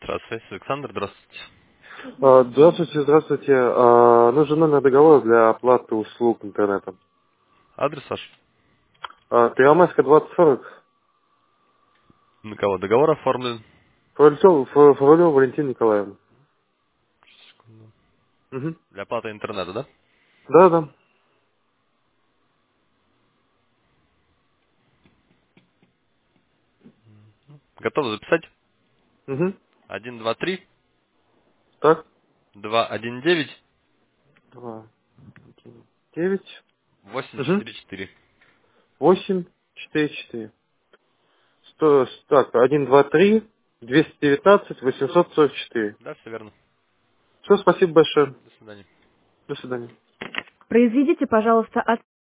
Администрация. Александр, здравствуйте. Здравствуйте, здравствуйте. Нужен номер договора для оплаты услуг интернета. Адрес ваш? Первомайская, 2040. На кого договор оформлен? Фролев Валентина Николаевна. Секунду. Угу. Для оплаты интернета, да? Да, да. Готовы записать? Угу. 123 Так. 219 2, 1, 9. Угу. 844. 8, 4, 4. Так, 1, 2, 3, 219, 844. Да, все верно. Все, спасибо большое. До свидания. До свидания. Произведите, пожалуйста,